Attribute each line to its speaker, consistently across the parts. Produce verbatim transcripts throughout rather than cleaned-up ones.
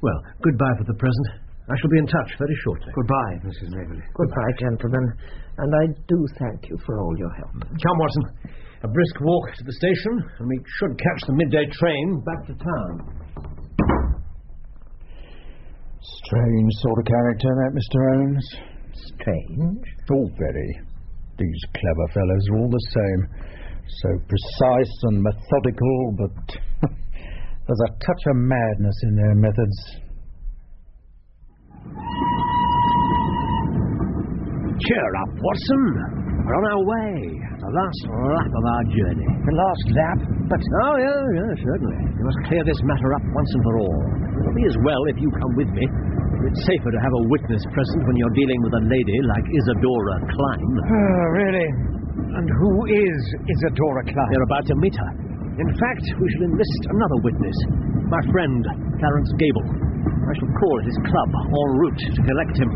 Speaker 1: Well, goodbye for the present. I shall be in touch very shortly.
Speaker 2: Goodbye, Missus Maberly.
Speaker 3: Goodbye, gentlemen. And I do thank you for all your help.
Speaker 1: Come, Watson. A brisk walk to the station, and we should catch the midday train back to town.
Speaker 2: Strange sort of character, that Mister Holmes.
Speaker 3: Strange?
Speaker 2: Oh, very. These clever fellows are all the same. So precise and methodical, but there's a touch of madness in their methods.
Speaker 1: Cheer up, Watson. We're on our way. The last lap of our journey.
Speaker 3: The last lap?
Speaker 1: But... Oh, yeah, yeah, certainly. We must clear this matter up once and for all. It'll be as well if you come with me. It's safer to have a witness present when you're dealing with a lady like Isadora Klein.
Speaker 2: Oh, really? And who is Isadora Klein?
Speaker 1: They're about to meet her. In fact, we shall enlist another witness. My friend, Clarence Gable. I shall call at his club en route to collect him.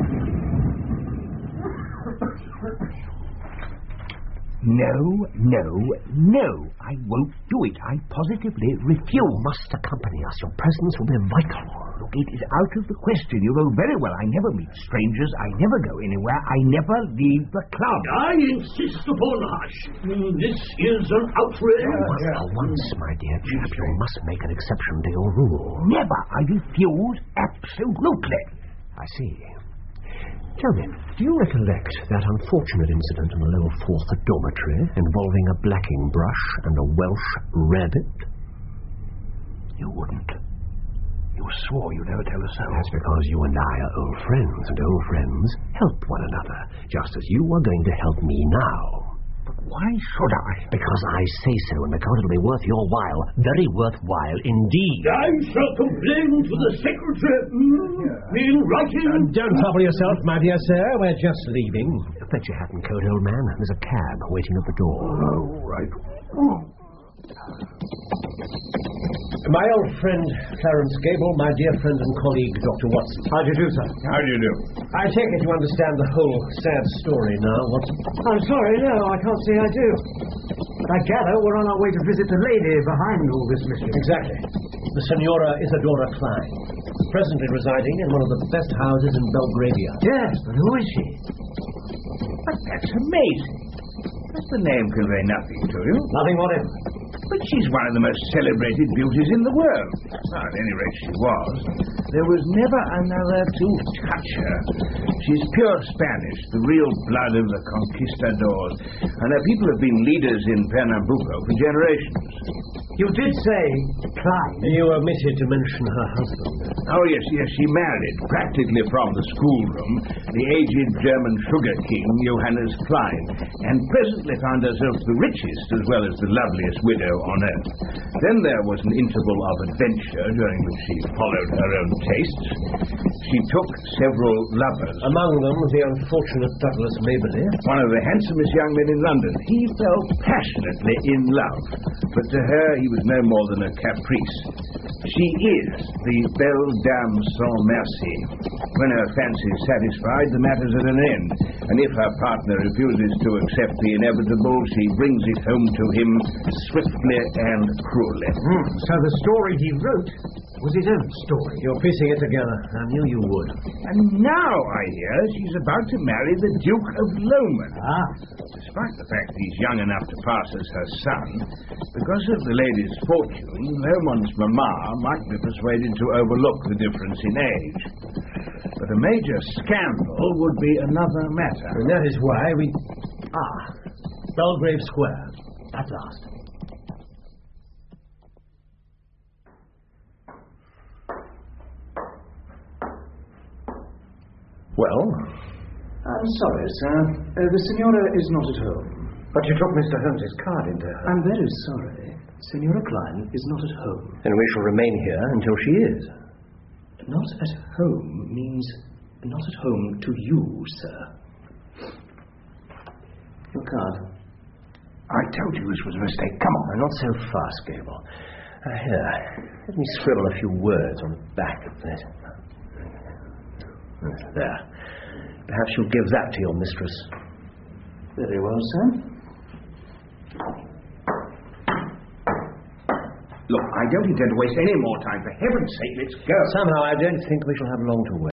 Speaker 4: No, no, no. I won't do it. I positively refuse.
Speaker 1: You must accompany us. Your presence will be vital.
Speaker 4: Look, it is out of the question. You know very well I never meet strangers. I never go anywhere. I never leave the club.
Speaker 5: I insist upon hush. This is an outrage.
Speaker 1: Once for once, my dear chap, you must make an exception to your rule.
Speaker 4: Never. I refuse. Absolutely.
Speaker 1: I see. Tell me, do you recollect that unfortunate incident in the lower fourth dormitory involving a blacking brush and a Welsh rabbit?
Speaker 4: You wouldn't. You swore you'd never tell us so.
Speaker 1: That's because you and I are old friends, and old friends help one another, just as you are going to help me now.
Speaker 4: But why should I?
Speaker 1: Because I say so, and because it'll be worth your while. Very worthwhile indeed.
Speaker 5: I shall complain to the secretary. Mm, in writing.
Speaker 1: Uh, don't trouble yourself, my dear sir. We're just leaving. Fetch your hat and coat, old man. There's a cab waiting at the door.
Speaker 4: Oh, right. Oh.
Speaker 1: My old friend, Clarence Gable, my dear friend and colleague, Doctor Watson. How do you do, sir?
Speaker 6: How do you do?
Speaker 1: I take it you understand the whole sad story now, Watson.
Speaker 3: I'm sorry, no, I can't say I do. But I gather we're on our way to visit the lady behind all this mystery.
Speaker 1: Exactly. The Senora Isadora Klein, presently residing in one of the best houses in Belgravia.
Speaker 3: Yes, but who is she?
Speaker 4: But that's amazing. Does the name convey nothing to you?
Speaker 1: Nothing whatever.
Speaker 4: But she's one of the most celebrated beauties in the world. Well, at any rate, she was. There was never another to touch her. She's pure Spanish, the real blood of the conquistadors. And her people have been leaders in Pernambuco for generations.
Speaker 3: You did say Klein.
Speaker 1: You omitted to mention her husband.
Speaker 4: Oh, yes, yes, she married, practically from the schoolroom, the aged German sugar king, Johannes Klein, and presently found herself the richest as well as the loveliest widow on earth. Then there was an interval of adventure during which she followed her own tastes. She took several lovers.
Speaker 1: Among them, the unfortunate Douglas Maberly.
Speaker 4: One of the handsomest young men in London. He fell passionately in love, but to her he was no more than a caprice. She is the belle dame sans merci. When her fancy is satisfied, the matter's at an end. And if her partner refuses to accept the inevitable, she brings it home to him swiftly and cruelly.
Speaker 3: Mm, so the story he wrote was his own story.
Speaker 1: You're piecing it together. I knew you would.
Speaker 4: And now, I hear, she's about to marry the Duke of Lomond.
Speaker 3: Ah.
Speaker 4: Despite the fact he's young enough to pass as her son, because of the lady's fortune, Lomond's mamma might be persuaded to overlook the difference in age. But a major scandal would be another matter.
Speaker 1: And that is why we... Ah, Belgrave Square, at last. Well?
Speaker 7: I'm sorry, sir. Uh, the Senora is not at home.
Speaker 1: But you took Mister Holmes's card into her.
Speaker 7: I'm very sorry. Senora Klein is not at home.
Speaker 1: And we shall remain here until she is.
Speaker 7: Not at home means not at home to you, sir. Your card.
Speaker 4: I told you this was a mistake. Come on.
Speaker 1: Not so fast, Gable. Uh, here, let me scribble a few words on the back of this. There. Perhaps you'll give that to your mistress.
Speaker 7: Very well, sir.
Speaker 4: Look, I don't intend to waste any more time. For heaven's sake, let's go.
Speaker 1: Somehow I don't think we shall have long to wait.